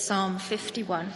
Psalm 51.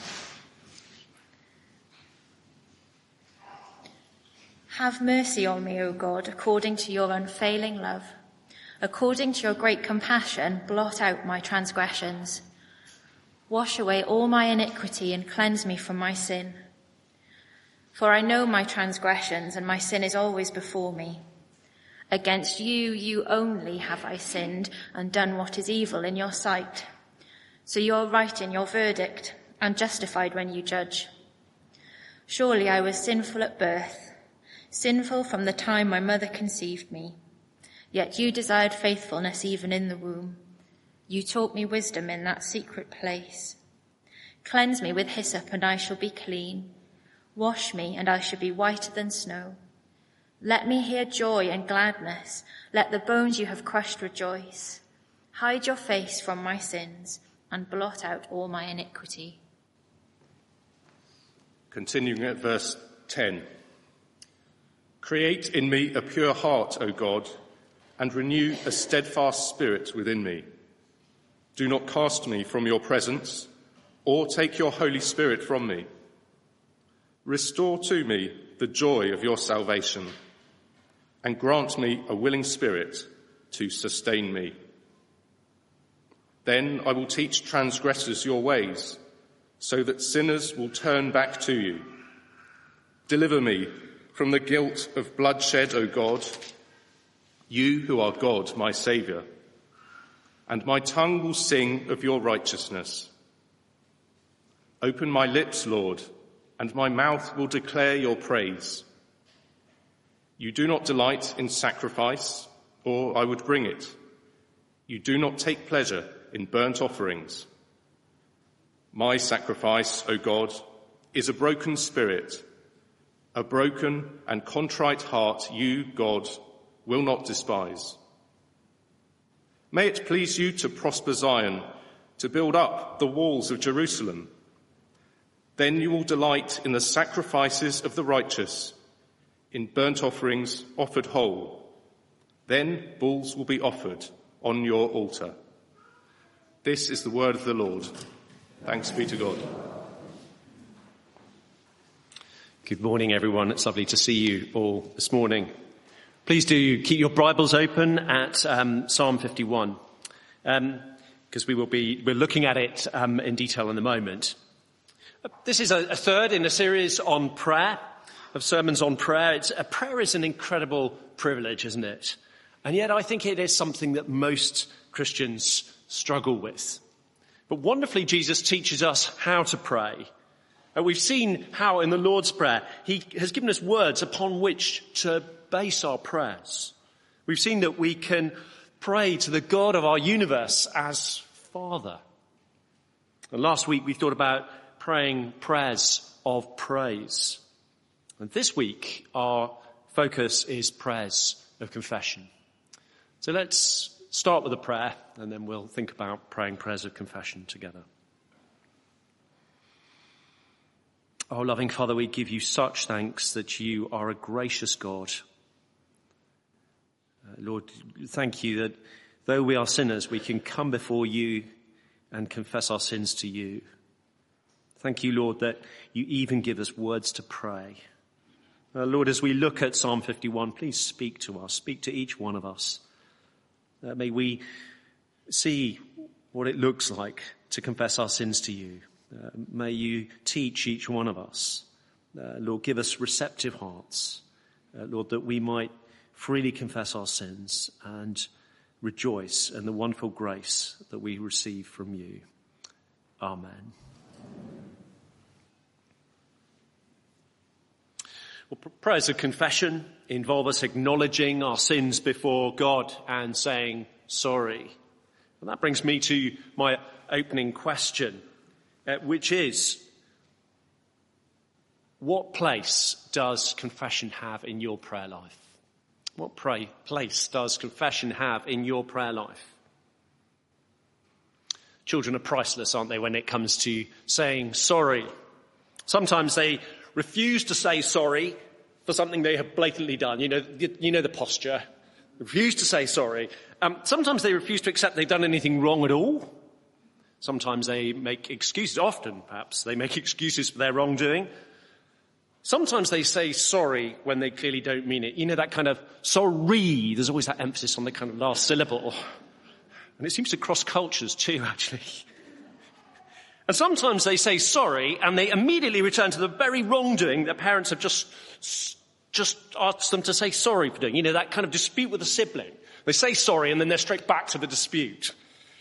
Have mercy on me, O God, according to your unfailing love. According to your great compassion, blot out my transgressions. Wash away all my iniquity and cleanse me from my sin. For I know my transgressions, and my sin is always before me. Against you, you only have I sinned and done what is evil in your sight. So you are right in your verdict and justified when you judge. Surely I was sinful at birth, sinful from the time my mother conceived me. Yet you desired faithfulness even in the womb. You taught me wisdom in that secret place. Cleanse me with hyssop and I shall be clean. Wash me and I shall be whiter than snow. Let me hear joy and gladness. Let the bones you have crushed rejoice. Hide your face from my sins and blot out all my iniquity. Continuing at verse 10. Create in me a pure heart, O God, and renew a steadfast spirit within me. Do not cast me from your presence, or take your Holy Spirit from me. Restore to me the joy of your salvation, and grant me a willing spirit to sustain me. Then I will teach transgressors your ways, so that sinners will turn back to you. Deliver me from the guilt of bloodshed, O God, you who are God, my Saviour, and my tongue will sing of your righteousness. Open my lips, Lord, and my mouth will declare your praise. You do not delight in sacrifice, or I would bring it. You do not take pleasure in burnt offerings. My sacrifice, O God, is a broken spirit. A broken and contrite heart you, God, will not despise. May it please you to prosper Zion, to build up the walls of Jerusalem. Then you will delight in the sacrifices of the righteous, in burnt offerings offered whole. Then bulls will be offered on your altar. This is the word of the Lord. Thanks be to God. Good morning, everyone. It's lovely to see you all this morning. Please do keep your Bibles open at Psalm 51, because we're looking at it in detail in a moment. This is a third in a series on prayer, of sermons on prayer. Prayer is an incredible privilege, isn't it? And yet I think it is something that most Christians struggle with. But wonderfully, Jesus teaches us how to pray. We've seen how in the Lord's Prayer, he has given us words upon which to base our prayers. We've seen that we can pray to the God of our universe as Father. And last week we thought about praying prayers of praise. And this week our focus is prayers of confession. So let's start with a prayer and then we'll think about praying prayers of confession together. Oh, loving Father, we give you such thanks that you are a gracious God. Lord, thank you that though we are sinners, we can come before you and confess our sins to you. Thank you, Lord, that you even give us words to pray. Lord, as we look at Psalm 51, please speak to us, speak to each one of us. May we see what it looks like to confess our sins to you. May you teach each one of us. Lord, give us receptive hearts. Lord, that we might freely confess our sins and rejoice in the wonderful grace that we receive from you. Amen. Well, prayers of confession involve us acknowledging our sins before God and saying sorry. And that brings me to my opening question, which is, what place does confession have in your prayer life? What place does confession have in your prayer life? Children are priceless, aren't they, when it comes to saying sorry? Sometimes they refuse to say sorry for something they have blatantly done. You know the posture. Refuse to say sorry. Sometimes they refuse to accept they've done anything wrong at all. Sometimes they make excuses, often perhaps, they make excuses for their wrongdoing. Sometimes they say sorry when they clearly don't mean it. You know, that kind of sorry, there's always that emphasis on the kind of last syllable. And it seems to cross cultures too, actually. And sometimes they say sorry and they immediately return to the very wrongdoing that parents have just asked them to say sorry for doing. You know, that kind of dispute with a sibling. They say sorry and then they're straight back to the dispute.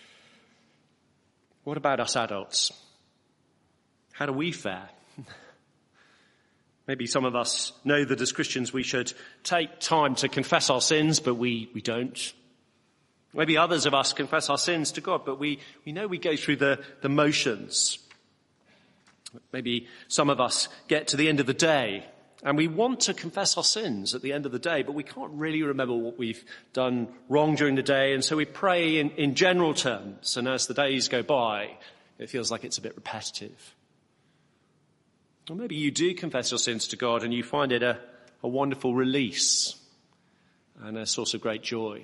What about us adults? How do we fare? Maybe some of us know that as Christians we should take time to confess our sins, but we don't. Maybe others of us confess our sins to God, but we know we go through the motions. Maybe some of us get to the end of the day and we want to confess our sins at the end of the day, but we can't really remember what we've done wrong during the day, and so we pray in general terms, and as the days go by, it feels like it's a bit repetitive. Or maybe you do confess your sins to God and you find it a wonderful release and a source of great joy.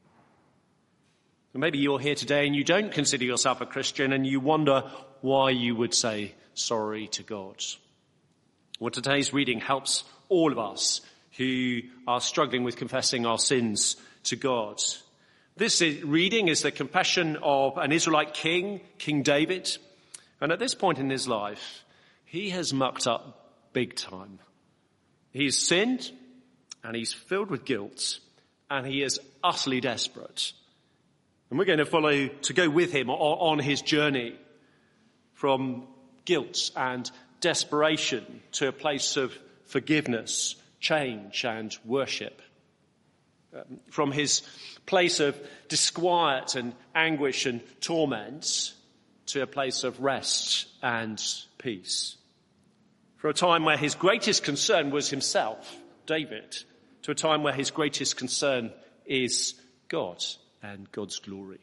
Or maybe you're here today and you don't consider yourself a Christian and you wonder why you would say sorry to God. Well, today's reading helps all of us who are struggling with confessing our sins to God. This reading is the confession of an Israelite king, King David. And at this point in his life, he has mucked up big time. He's sinned and he's filled with guilt and he is utterly desperate. And we're going to go with him on his journey from guilt and desperation to a place of forgiveness, change and worship. From his place of disquiet and anguish and torment to a place of rest and peace. For a time where his greatest concern was himself, David, to a time where his greatest concern is God and God's glory.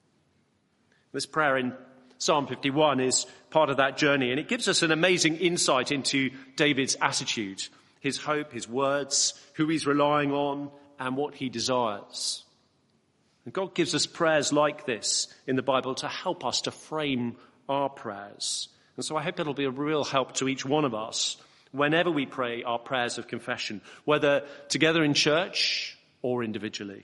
This prayer in Psalm 51 is part of that journey, and it gives us an amazing insight into David's attitude, his hope, his words, who he's relying on, and what he desires. And God gives us prayers like this in the Bible to help us to frame our prayers. And so I hope it'll be a real help to each one of us whenever we pray our prayers of confession, whether together in church or individually.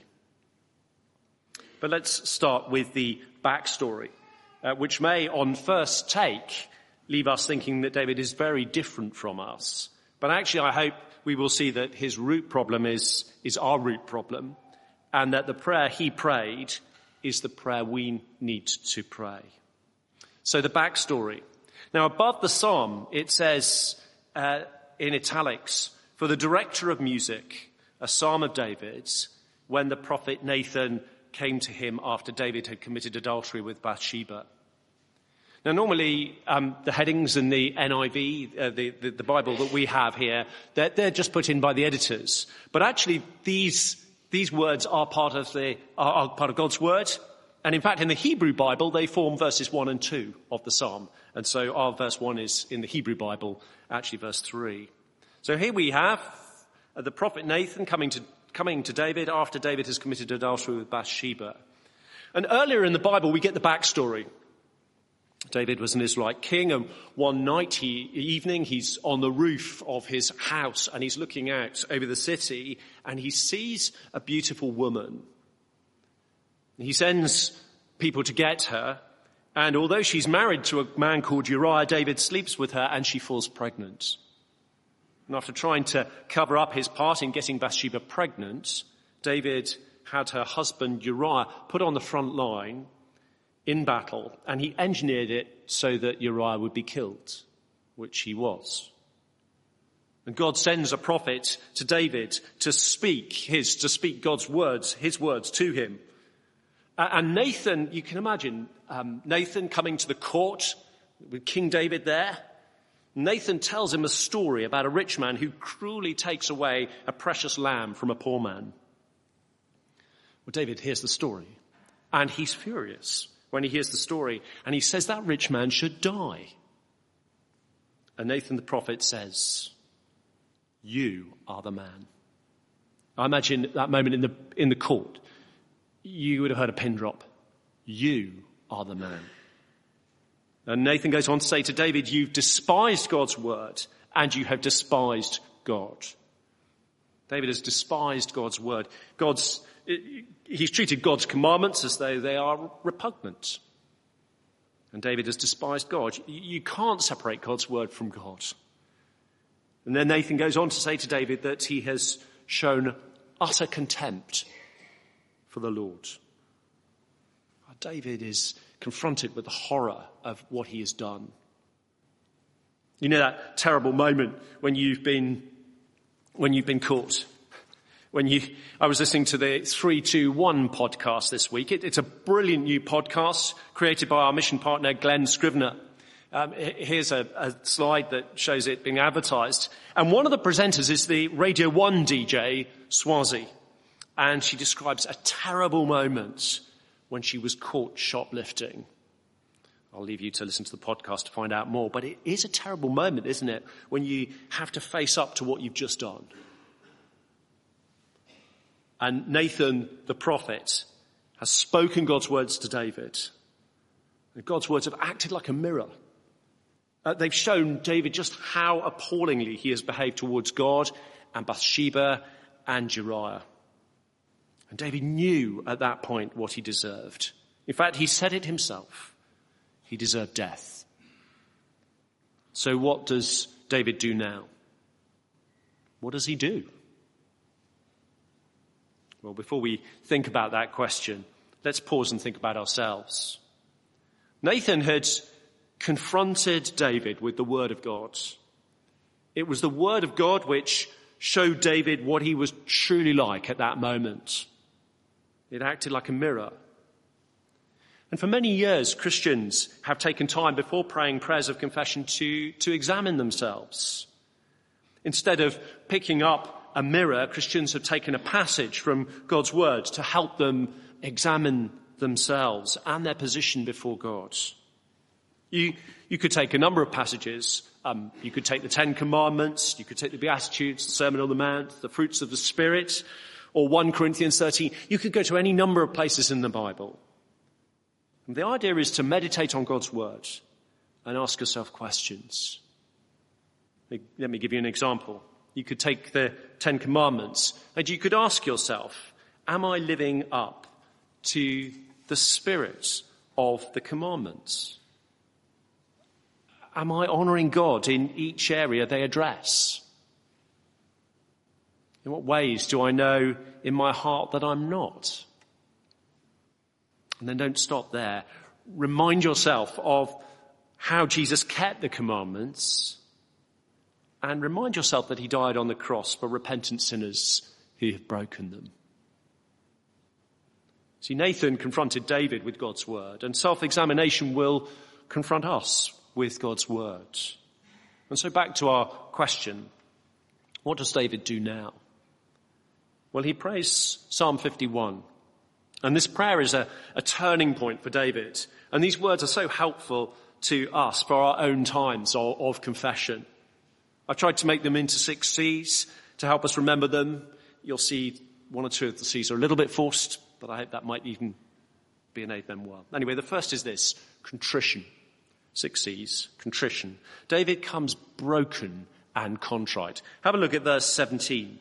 But let's start with the backstory, which may on first take leave us thinking that David is very different from us. But actually I hope we will see that his root problem is our root problem, and that the prayer he prayed is the prayer we need to pray. So the backstory. Now above the psalm it says in italics, for the director of music, a psalm of David's, when the prophet Nathan came to him after David had committed adultery with Bathsheba. Now normally the headings in the NIV, the Bible that we have here, they're just put in by the editors. But actually these words are part of God's word. And in fact in the Hebrew Bible they form verses 1 and 2 of the psalm. And so our verse 1 is in the Hebrew Bible actually verse 3. So here we have the prophet Nathan coming to David after David has committed adultery with Bathsheba. And earlier in the Bible we get the backstory. David was an Israelite king, and one evening he's on the roof of his house and he's looking out over the city and he sees a beautiful woman. He sends people to get her, and although she's married to a man called Uriah, David sleeps with her and she falls pregnant. And after trying to cover up his part in getting Bathsheba pregnant, David had her husband Uriah put on the front line in battle, and he engineered it so that Uriah would be killed, which he was. And God sends a prophet to David to speak God's words, his words to him. And Nathan, you can imagine, Nathan coming to the court with King David there. Nathan tells him a story about a rich man who cruelly takes away a precious lamb from a poor man. Well, David hears the story, and he's furious when he hears the story, and he says that rich man should die. And Nathan the prophet says, you are the man. I imagine at that moment in the court, you would have heard a pin drop. You are the man. And Nathan goes on to say to David, you've despised God's word and you have despised God. David has despised God's word. He's treated God's commandments as though they are repugnant. And David has despised God. You can't separate God's word from God. And then Nathan goes on to say to David that he has shown utter contempt for the Lord. David is confronted with the horror of what he has done. You know that terrible moment when you've been caught. I was listening to the 321 podcast this week. It's a brilliant new podcast created by our mission partner, Glenn Scrivener. Here's a slide that shows it being advertised. And one of the presenters is the Radio 1 DJ, Swazi. And she describes a terrible moment when she was caught shoplifting. I'll leave you to listen to the podcast to find out more. But it is a terrible moment, isn't it, when you have to face up to what you've just done. And Nathan, the prophet, has spoken God's words to David. And God's words have acted like a mirror. They've shown David just how appallingly he has behaved towards God and Bathsheba and Uriah. And David knew at that point what he deserved. In fact, he said it himself. He deserved death. So what does David do now? What does he do? Well, before we think about that question, let's pause and think about ourselves. Nathan had confronted David with the word of God. It was the word of God which showed David what he was truly like at that moment. It acted like a mirror. And for many years, Christians have taken time before praying prayers of confession to examine themselves. Instead of picking up a mirror, Christians have taken a passage from God's word to help them examine themselves and their position before God. You could take a number of passages. You could take the Ten Commandments, you could take the Beatitudes, the Sermon on the Mount, the fruits of the Spirit, or 1 Corinthians 13. You could go to any number of places in the Bible. And the idea is to meditate on God's word and ask yourself questions. Let me give you an example. You could take the Ten Commandments and you could ask yourself, am I living up to the spirit of the commandments? Am I honouring God in each area they address? In what ways do I know in my heart that I'm not? And then don't stop there. Remind yourself of how Jesus kept the commandments and remind yourself that he died on the cross for repentant sinners who have broken them. See, Nathan confronted David with God's word, and self-examination will confront us with God's word. And so back to our question, what does David do now? Well, he prays Psalm 51. And this prayer is a turning point for David. And these words are so helpful to us for our own times of confession. I've tried to make them into 6 C's to help us remember them. You'll see 1 or 2 of the C's are a little bit forced, but I hope that might even be innate them well. Anyway, the first is this, contrition. 6 C's, contrition. David comes broken and contrite. Have a look at verse 17.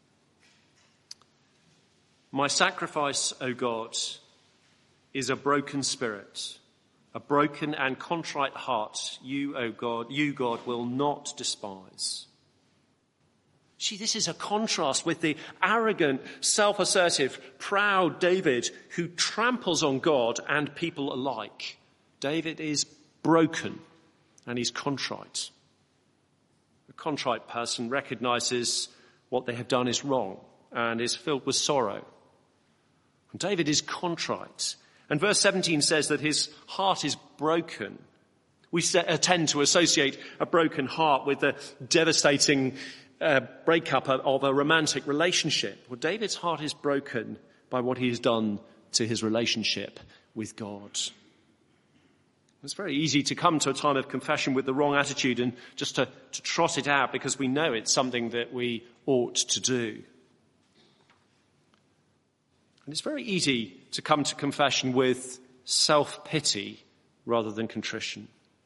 My sacrifice, O God, is a broken spirit, a broken and contrite heart. You, O God, will not despise. See, this is a contrast with the arrogant, self-assertive, proud David who tramples on God and people alike. David is broken and he's contrite. A contrite person recognizes what they have done is wrong and is filled with sorrow. And David is contrite. And verse 17 says that his heart is broken. We tend to associate a broken heart with the devastating breakup of a romantic relationship. Well, David's heart is broken by what he has done to his relationship with God. It's very easy to come to a time of confession with the wrong attitude and just to trot it out because we know it's something that we ought to do. And it's very easy to come to confession with self-pity rather than contrition.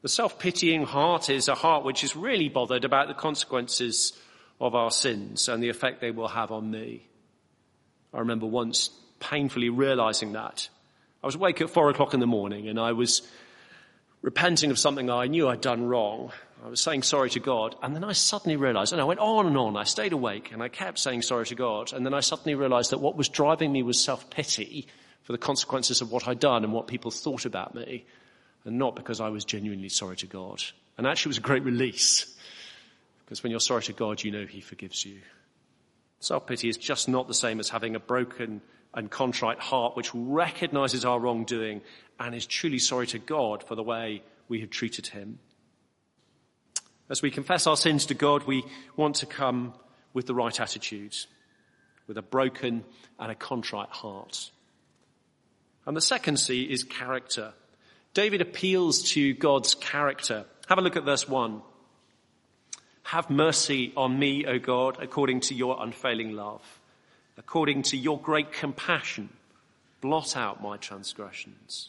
The self-pitying heart is a heart which is really bothered about the consequences of our sins and the effect they will have on me. I remember once painfully realizing that. I was awake at 4:00 in the morning and I was repenting of something I knew I'd done wrong. I was saying sorry to God, and then I suddenly realized, and I went on and on. I stayed awake and I kept saying sorry to God, and then I suddenly realized that what was driving me was self-pity for the consequences of what I'd done and what people thought about me, and not because I was genuinely sorry to God. And actually it was a great release, because when you're sorry to God, you know he forgives you. Self-pity is just not the same as having a broken and contrite heart which recognizes our wrongdoing and is truly sorry to God for the way we have treated him. As we confess our sins to God, we want to come with the right attitude, with a broken and a contrite heart. And the second C is character. David appeals to God's character. Have a look at verse 1. Have mercy on me, O God, according to your unfailing love. According to your great compassion, blot out my transgressions.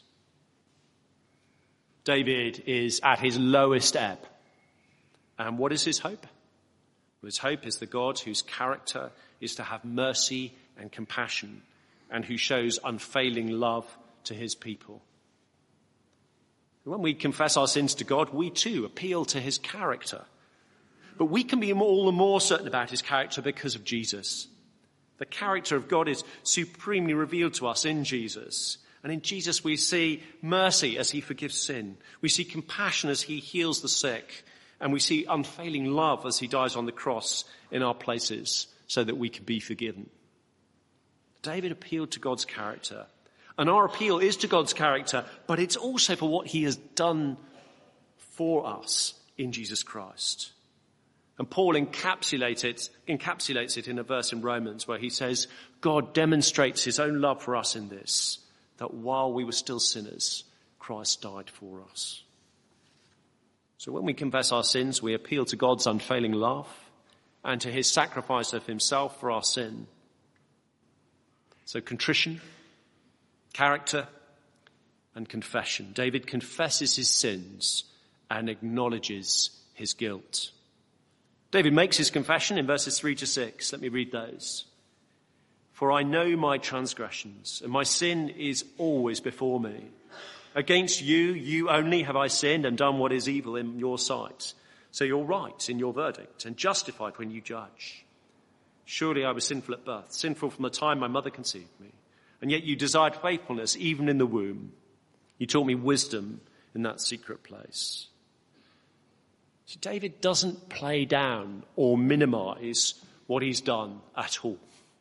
David is at his lowest ebb. And what is his hope? Well, his hope is the God whose character is to have mercy and compassion and who shows unfailing love to his people. When we confess our sins to God, we too appeal to his character. But we can be all the more certain about his character because of Jesus. The character of God is supremely revealed to us in Jesus. And in Jesus we see mercy as he forgives sin. We see compassion as he heals the sick. And we see unfailing love as he dies on the cross in our places so that we can be forgiven. David appealed to God's character. And our appeal is to God's character, but it's also for what he has done for us in Jesus Christ. And Paul encapsulates it in a verse in Romans where he says, God demonstrates his own love for us in this, that while we were still sinners, Christ died for us. So when we confess our sins, we appeal to God's unfailing love and to his sacrifice of himself for our sin. So contrition, character, and confession. David confesses his sins and acknowledges his guilt. David makes his confession in verses 3-6. Let me read those. For I know my transgressions, and my sin is always before me. Against you, you only have I sinned and done what is evil in your sight. So you're right in your verdict and justified when you judge. Surely I was sinful at birth, sinful from the time my mother conceived me. And yet you desired faithfulness even in the womb. You taught me wisdom in that secret place. See, David doesn't play down or minimize what he's done at all.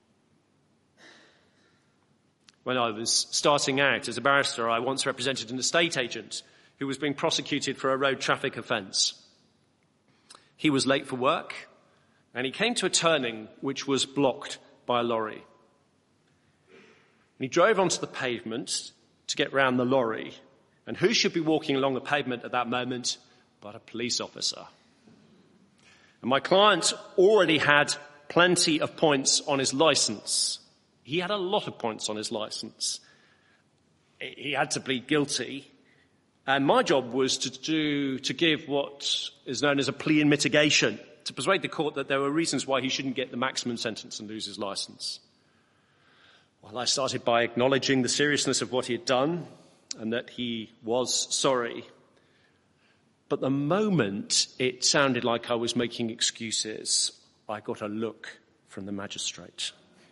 When I was starting out as a barrister, I once represented an estate agent who was being prosecuted for a road traffic offence. He was late for work, and he came to a turning which was blocked by a lorry. And he drove onto the pavement to get round the lorry, and who should be walking along the pavement at that moment but a police officer? And my client already had plenty of points on his licence. He had a lot of points on his licence. He had to plead guilty. And my job was to give what is known as a plea in mitigation, to persuade the court that there were reasons why he shouldn't get the maximum sentence and lose his licence. Well, I started by acknowledging the seriousness of what he had done and that he was sorry. But the moment it sounded like I was making excuses, I got a look from the magistrate.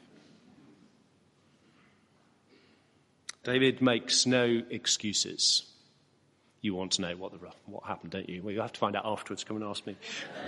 David makes no excuses. You want to know what happened, don't you? Well, you have to find out afterwards. Come and ask me.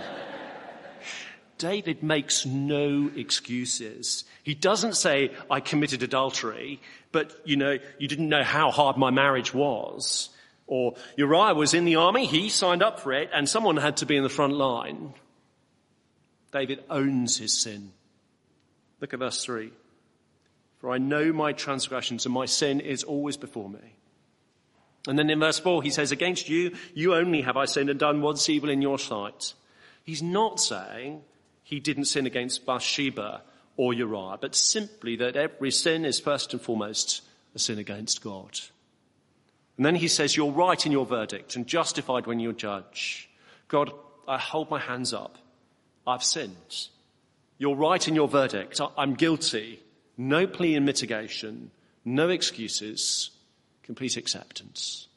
David makes no excuses. He doesn't say, I committed adultery, but, you didn't know how hard my marriage was. Or Uriah was in the army, he signed up for it, and someone had to be in the front line. David owns his sin. Look at verse 3. For I know my transgressions and my sin is always before me. And then in verse 4 he says, against you, you only have I sinned and done what's evil in your sight. He's not saying he didn't sin against Bathsheba or Uriah, but simply that every sin is first and foremost a sin against God. And then he says, you're right in your verdict and justified when you judge. God, I hold my hands up. I've sinned. You're right in your verdict. I'm guilty. No plea in mitigation. No excuses. Complete acceptance.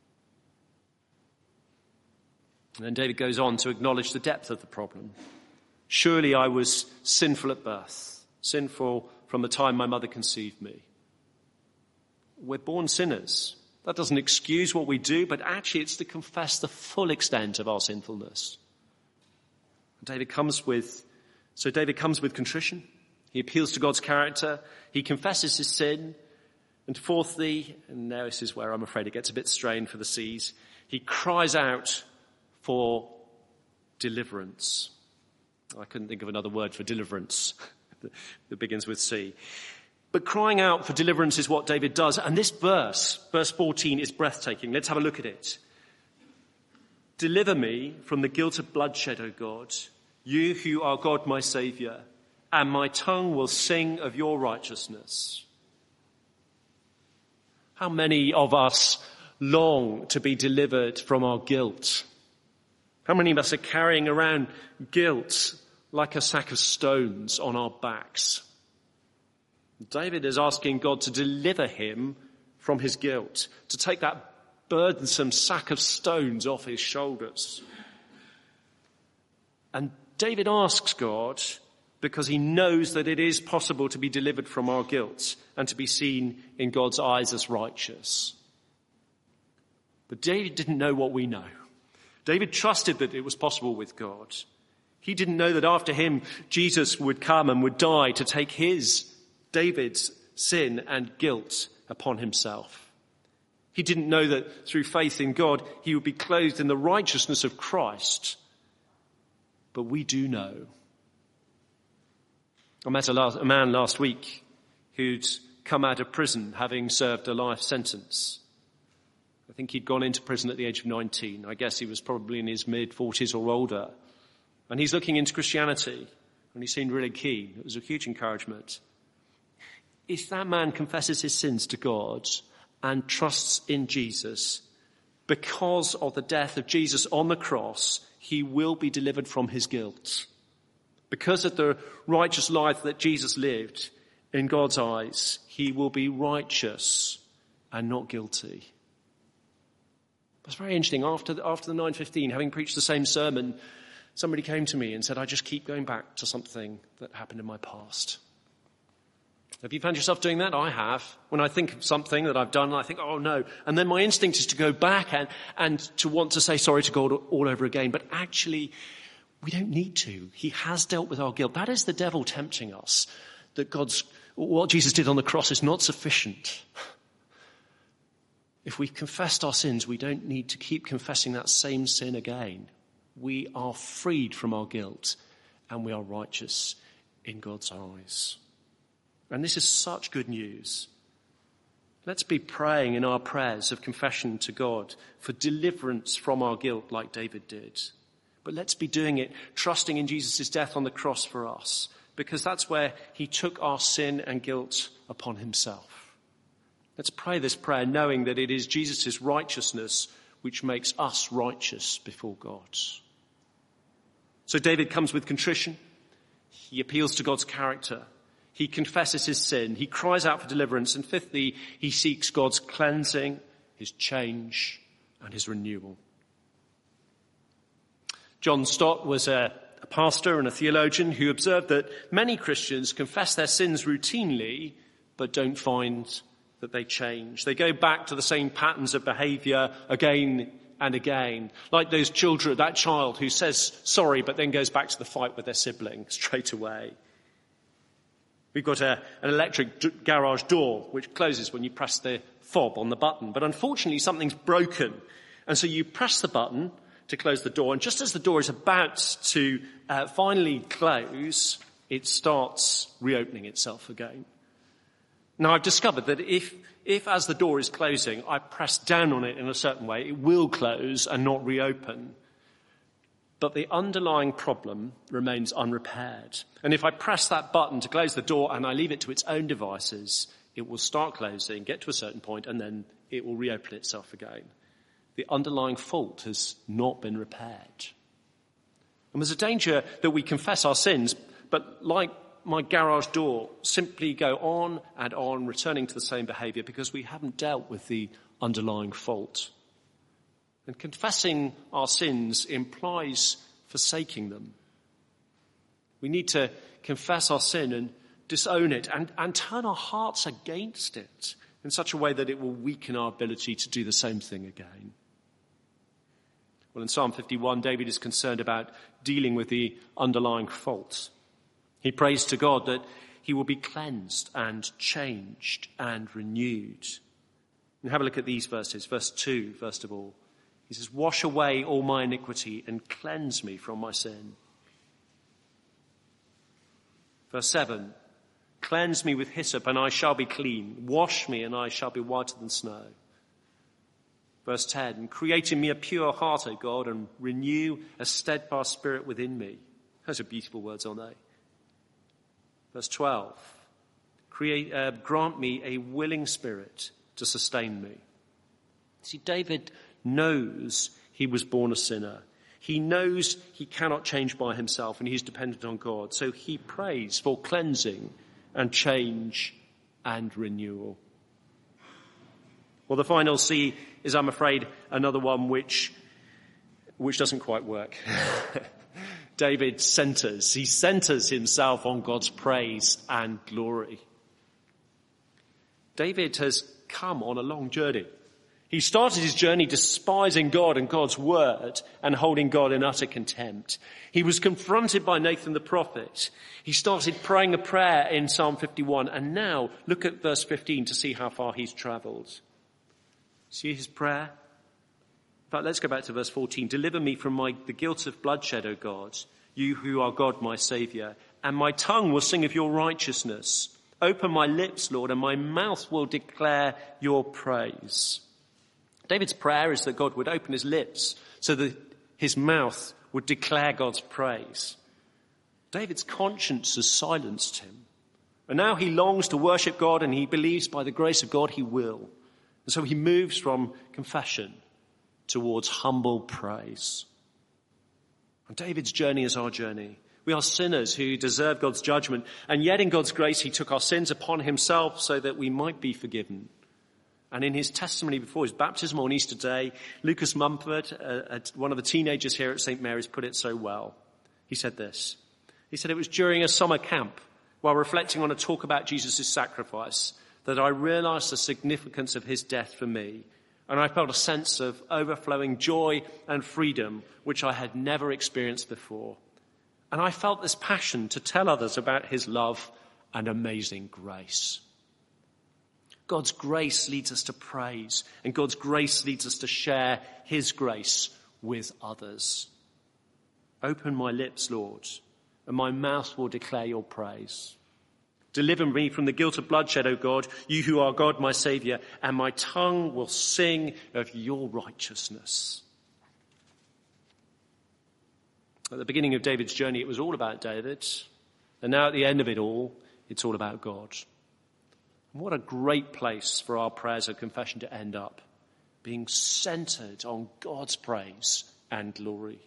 And then David goes on to acknowledge the depth of the problem. Surely I was sinful at birth, sinful from the time my mother conceived me. We're born sinners. That doesn't excuse what we do, but actually it's to confess the full extent of our sinfulness. David comes with contrition. He appeals to God's character. He confesses his sin. And fourthly, and now this is where I'm afraid it gets a bit strained for the seas, he cries out for deliverance. I couldn't think of another word for deliverance that begins with C. But crying out for deliverance is what David does. And this verse 14, is breathtaking. Let's have a look at it. Deliver me from the guilt of bloodshed, O God, you who are God, my Saviour, and my tongue will sing of your righteousness. How many of us long to be delivered from our guilt? How many of us are carrying around guilt like a sack of stones on our backs? David is asking God to deliver him from his guilt, to take that burdensome sack of stones off his shoulders. And David asks God because he knows that it is possible to be delivered from our guilt and to be seen in God's eyes as righteous. But David didn't know what we know. David trusted that it was possible with God. He didn't know that after him, Jesus would come and would die to take David's sin and guilt upon himself. He didn't know that through faith in God, he would be clothed in the righteousness of Christ. But we do know. I met a man last week who'd come out of prison having served a life sentence. I think he'd gone into prison at the age of 19. I guess he was probably in his mid-40s or older. And he's looking into Christianity, and he seemed really keen. It was a huge encouragement. If that man confesses his sins to God and trusts in Jesus, because of the death of Jesus on the cross, he will be delivered from his guilt. Because of the righteous life that Jesus lived, in God's eyes, he will be righteous and not guilty. It's very interesting. After the 9:15, having preached the same sermon, somebody came to me and said, I just keep going back to something that happened in my past. Have you found yourself doing that? I have. When I think of something that I've done, I think, oh no. And then my instinct is to go back and to want to say sorry to God all over again. But actually, we don't need to. He has dealt with our guilt. That is the devil tempting us. That what Jesus did on the cross is not sufficient. If we've confessed our sins, we don't need to keep confessing that same sin again. We are freed from our guilt and we are righteous in God's eyes. And this is such good news. Let's be praying in our prayers of confession to God for deliverance from our guilt like David did. But let's be doing it trusting in Jesus' death on the cross for us, because that's where he took our sin and guilt upon himself. Let's pray this prayer knowing that it is Jesus' righteousness which makes us righteous before God. So David comes with contrition. He appeals to God's character. He confesses his sin. He cries out for deliverance. And fifthly, he seeks God's cleansing, his change, and his renewal. John Stott was a pastor and a theologian who observed that many Christians confess their sins routinely, but don't find that they change. They go back to the same patterns of behavior again and again. Like that child who says sorry, but then goes back to the fight with their sibling straight away. We've got an electric garage door which closes when you press the fob on the button. But unfortunately, something's broken. And so you press the button to close the door. And just as the door is about to finally close, it starts reopening itself again. Now, I've discovered that if as the door is closing, I press down on it in a certain way, it will close and not reopen. But the underlying problem remains unrepaired. And if I press that button to close the door and I leave it to its own devices, it will start closing, get to a certain point, and then it will reopen itself again. The underlying fault has not been repaired. And there's a danger that we confess our sins, but like my garage door, simply go on and on, returning to the same behaviour because we haven't dealt with the underlying fault. And confessing our sins implies forsaking them. We need to confess our sin and disown it and turn our hearts against it in such a way that it will weaken our ability to do the same thing again. Well, in Psalm 51, David is concerned about dealing with the underlying fault. He prays to God that he will be cleansed and changed and renewed. And have a look at these verses. Verse 2, first of all. He says, wash away all my iniquity and cleanse me from my sin. Verse 7, cleanse me with hyssop and I shall be clean. Wash me and I shall be whiter than snow. Verse 10, create in me a pure heart, O God, and renew a steadfast spirit within me. Those are beautiful words, aren't they? Verse 12, grant me a willing spirit to sustain me. See, David knows he was born a sinner. He knows he cannot change by himself and he's dependent on God. So he prays for cleansing and change and renewal. Well, the final C is, I'm afraid, another one which doesn't quite work. David centers. He centers himself on God's praise and glory. David has come on a long journey. He started his journey despising God and God's word and holding God in utter contempt. He was confronted by Nathan the prophet. He started praying a prayer in Psalm 51. And now look at verse 15 to see how far he's travelled. See his prayer? In fact, let's go back to verse 14. Deliver me from the guilt of bloodshed, O God, you who are God, my Saviour, and my tongue will sing of your righteousness. Open my lips, Lord, and my mouth will declare your praise. David's prayer is that God would open his lips so that his mouth would declare God's praise. David's conscience has silenced him. And now he longs to worship God and he believes by the grace of God he will. And so he moves from confession towards humble praise. And David's journey is our journey. We are sinners who deserve God's judgment, and yet in God's grace he took our sins upon himself so that we might be forgiven. And in his testimony before his baptism on Easter Day, Lucas Mumford, one of the teenagers here at St. Mary's, put it so well. He said this. He said, it was during a summer camp, while reflecting on a talk about Jesus' sacrifice, that I realised the significance of his death for me, and I felt a sense of overflowing joy and freedom which I had never experienced before. And I felt this passion to tell others about his love and amazing grace. God's grace leads us to praise, and God's grace leads us to share his grace with others. Open my lips, Lord, and my mouth will declare your praise. Deliver me from the guilt of bloodshed, O God, you who are God, my Saviour, and my tongue will sing of your righteousness. At the beginning of David's journey, it was all about David. And now at the end of it all, it's all about God. And what a great place for our prayers of confession to end up, being centred on God's praise and glory.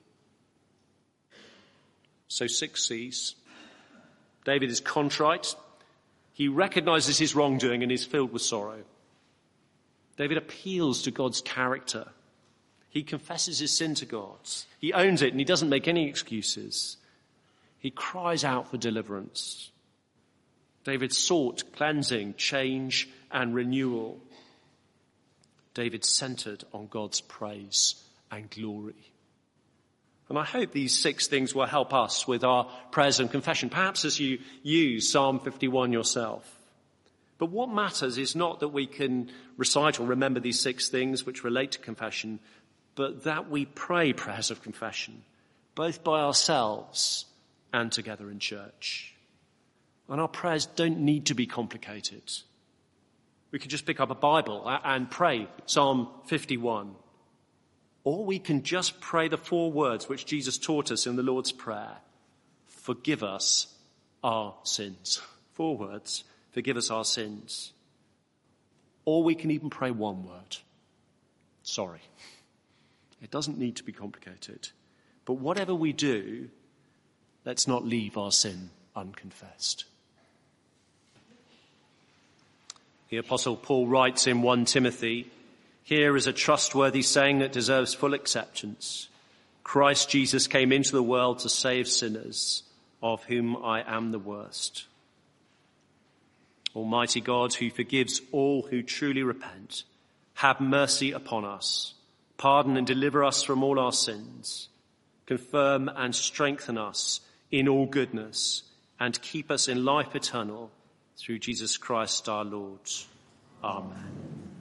So 6 C's. David is contrite. He recognises his wrongdoing and is filled with sorrow. David appeals to God's character. He confesses his sin to God. He owns it and he doesn't make any excuses. He cries out for deliverance. David sought cleansing, change and renewal. David centred on God's praise and glory. And I hope these 6 things will help us with our prayers and confession, perhaps as you use Psalm 51 yourself. But what matters is not that we can recite or remember these 6 things which relate to confession, but that we pray prayers of confession, both by ourselves and together in church. And our prayers don't need to be complicated. We could just pick up a Bible and pray Psalm 51. Or we can just pray the 4 words which Jesus taught us in the Lord's Prayer. Forgive us our sins. 4 words. Forgive us our sins. Or we can even pray one word. Sorry. It doesn't need to be complicated. But whatever we do, let's not leave our sin unconfessed. The Apostle Paul writes in 1 Timothy, "Here is a trustworthy saying that deserves full acceptance. Christ Jesus came into the world to save sinners, of whom I am the worst." Almighty God, who forgives all who truly repent, have mercy upon us, pardon and deliver us from all our sins, confirm and strengthen us in all goodness, and keep us in life eternal through Jesus Christ our Lord. Amen.